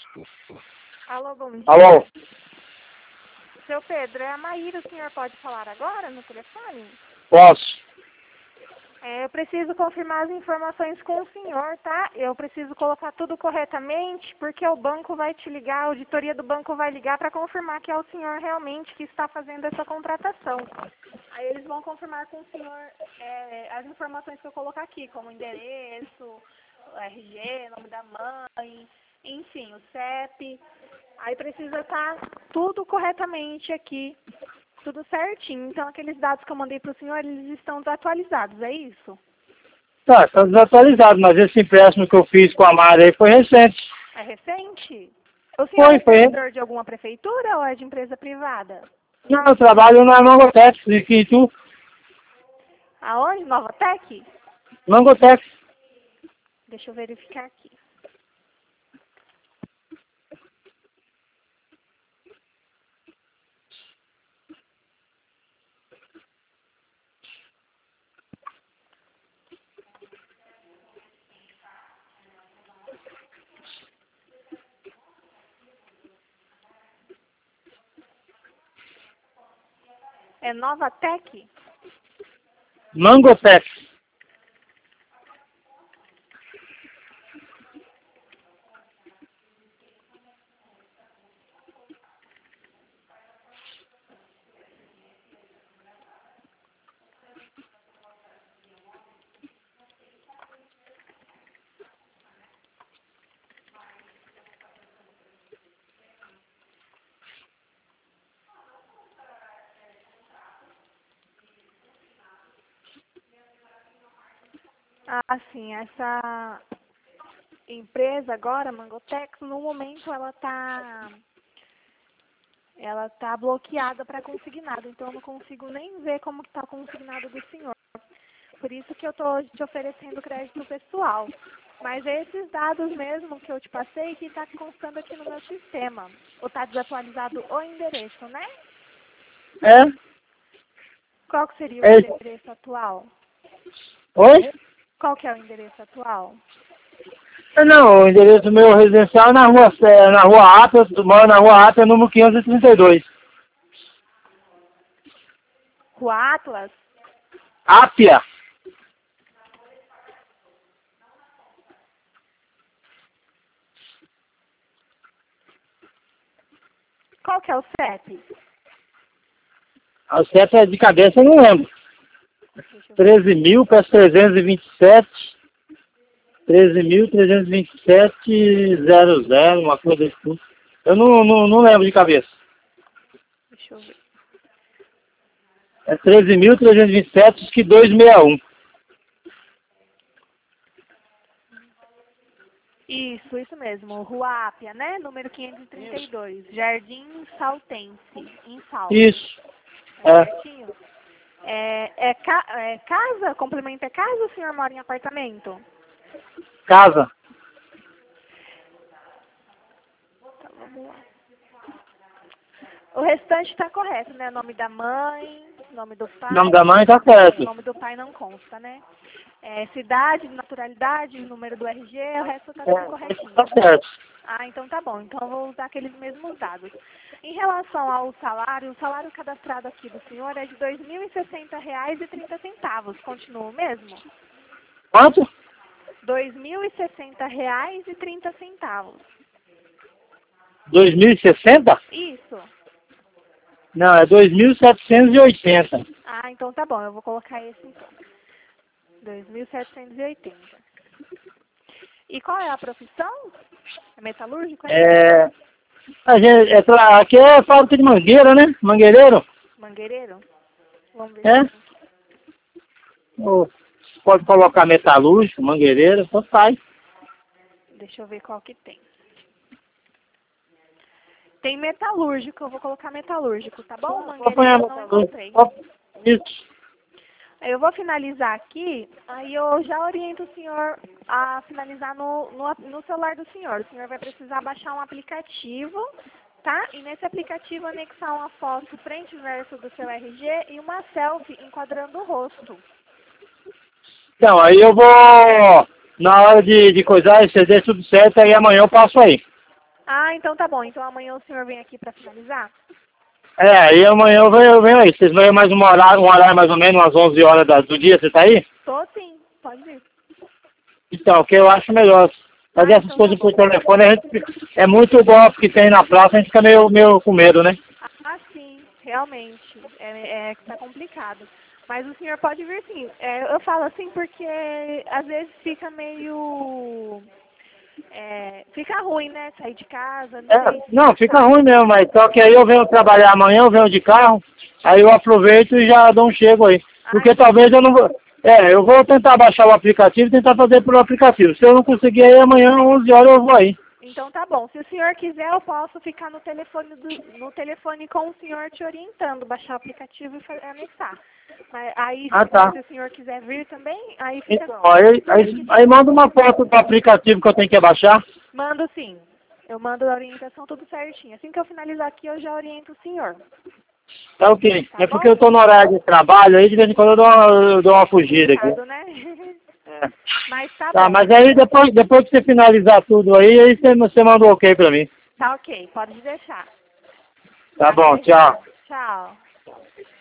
Alô, bom dia. Alô? Seu Pedro, é a Maíra, o senhor pode falar agora no telefone? Posso? Eu preciso confirmar as informações com o senhor, tá? Eu preciso colocar tudo corretamente, porque o banco vai te ligar, a auditoria do banco vai ligar para confirmar que é o senhor realmente que está fazendo essa contratação. Aí eles vão confirmar com o senhor as informações que eu colocar aqui, como endereço, o RG, nome da mãe, enfim, o CEP. Aí precisa estar tudo corretamente aqui, tudo certinho. Então, aqueles dados que eu mandei para o senhor, eles estão desatualizados, é isso? Tá, está desatualizado, mas esse empréstimo que eu fiz com a Mari aí foi recente. É recente? O senhor é Foi. servidor de alguma prefeitura ou é de empresa privada? Não, eu trabalho na Mangotex, em Itu. Aonde? Novotec? Mangotex. Deixa eu verificar aqui. É Novatec? Mangotex. Ah, sim, essa empresa agora, Mangotex, no momento ela tá bloqueada para consignado, então eu não consigo nem ver como está o consignado do senhor. Por isso que eu estou te oferecendo crédito pessoal. Mas é esses dados mesmo que eu te passei que está constando aqui no meu sistema. Ou está desatualizado o endereço, né? É? Qual que seria o É. endereço atual? Oi? Qual que é o endereço atual? Não, o endereço meu residencial é na rua Ata, moro na rua Ata, número 532. Rua Atlas? Ápia. Qual que é o CEP? A seta de cabeça eu não lembro. Deixa eu ver. 13.000 para 327. 13.327.00, uma coisa assim. Eu não lembro de cabeça. Deixa eu ver. É 13.327, que 261. Isso mesmo. Rua Ápia, né? Número 532. Jardim Saltense, em Salto. Isso. É É. certinho? Casa? Complemento é casa ou o senhor mora em apartamento? Casa. Tá, vamos lá. O restante está correto, né? Nome da mãe, nome do O nome pai. da mãe tá certo. Nome do pai não consta, né? Cidade, naturalidade, número do RG, o resto tá tudo corretinho. Tá certo. Ah, então tá bom. Então eu vou usar aqueles mesmos dados. Em relação ao salário, o salário cadastrado aqui do senhor é de R$ 2.060,30. Continua o mesmo? Quanto? R$ 2.060,30. 2060? Isso. Não, é 2.780. Ah, então tá bom. Eu vou colocar esse então. 2.780. E qual é a profissão? É metalúrgico, é? Aqui é fábrica de mangueira, né? Mangueireiro. Mangueireiro? Vamos ver se É? tem aqui. Ou pode colocar metalúrgico, mangueireiro, só sai. Deixa eu ver qual que tem. Tem metalúrgico, eu vou colocar metalúrgico, tá bom? Vou apanhar Mangueireiro eu não encontrei. metalúrgico. Isso. Eu vou finalizar aqui, aí eu já oriento o senhor a finalizar no celular do senhor. O senhor vai precisar baixar um aplicativo, tá? E nesse aplicativo anexar uma foto frente e verso do seu RG e uma selfie enquadrando o rosto. Então, aí eu vou, na hora de coisar, se der tudo certo, aí amanhã eu passo aí. Ah, então tá bom. Então amanhã o senhor vem aqui para finalizar? Aí amanhã eu venho aí. Vocês vêm mais um horário mais ou menos, umas 11 horas do dia, você tá aí? Tô sim, pode vir. Então, o que eu acho melhor. Fazer essas Então tá coisas bom. por telefone é muito golpe que tem na praça, a gente fica meio com medo, né? Ah, sim, realmente. Que tá complicado. Mas o senhor pode vir sim. Eu falo assim porque às vezes fica meio... fica ruim, né? Sair de casa, não sei Não, se... fica ruim mesmo, mas só que aí eu venho trabalhar amanhã, eu venho de carro, aí eu aproveito e já dou um chego aí. Porque Então talvez eu não vou... eu vou tentar baixar o aplicativo e tentar fazer pelo aplicativo. Se eu não conseguir aí, amanhã, 11 horas, eu vou aí. Então tá bom. Se o senhor quiser, eu posso ficar no telefone, no telefone com o senhor te orientando, baixar o aplicativo e anexar. Mas aí, Tá. se o senhor quiser vir também, aí fica... Então, aí manda uma foto do aplicativo que eu tenho que baixar. Mando sim. Eu mando a orientação tudo certinho. Assim que eu finalizar aqui, eu já oriento o senhor. Tá ok. Tá É bom? porque eu tô no horário de trabalho, aí de vez em quando eu dou uma fugida aqui. Complicado, né? É. Mas tá Tá, bom. mas aí depois que você finalizar tudo aí você manda um ok pra mim. Tá ok, pode deixar. Tá bom, Até já. tchau. Tchau.